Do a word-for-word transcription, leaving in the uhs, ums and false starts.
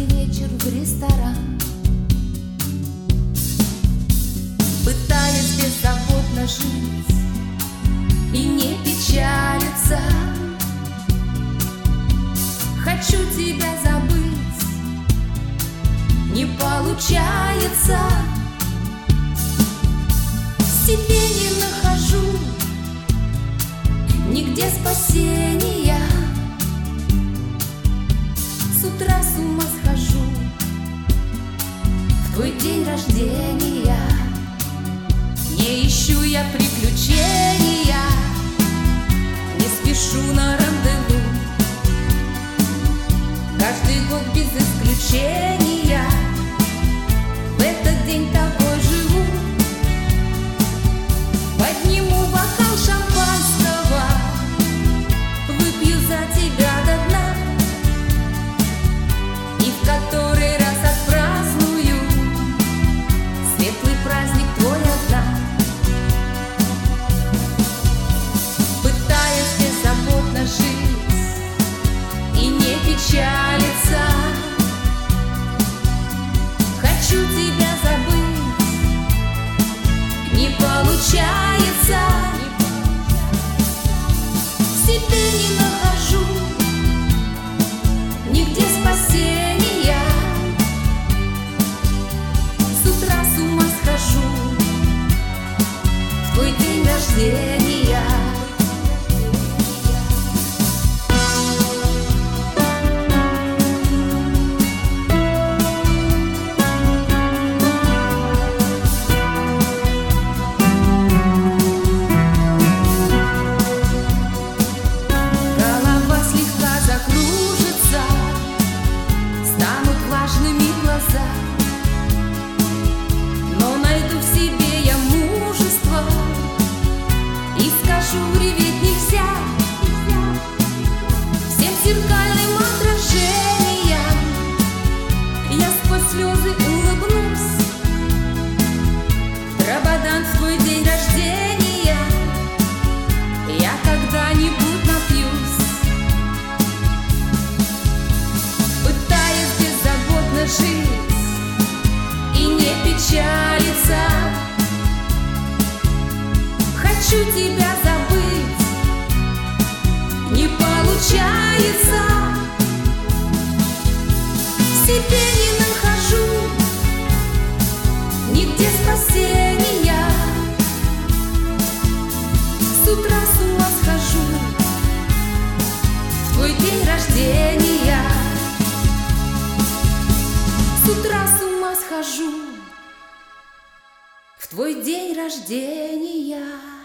вечер в ресторан, пытаясь беззаботно жить и не печалиться. Хочу тебя забыть, не получается. В себе не нахожу нигде спасения. С утра с ума схожу в твой день рождения. Не ищу я приключения, не спешу на рандеву. Каждый год без исключения в этот день тобой живу. Подниму бокал шампанского, выпью за тебя до дна, и в который раз отпраздную светлый праздник твой одна. Пытаясь беззаботно жить и не печалиться, хочу тебя забыть, не получается. В себе не нахожу нигде спасения. С утра с ума схожу в твой день рождения. Но найду в себе я мужество и скажу: реветь нельзя. Всем зеркальным отражением я сквозь слезы улыбнусь. Рабадан в твой день рождения я когда-нибудь напьюсь. Пытаясь беззаботно жить и не печалиться, хочу тебя забыть, не получается. В себе не нахожу нигде спасения. С утра с ума схожу в твой день рождения. С утра с ума схожу в твой день рождения.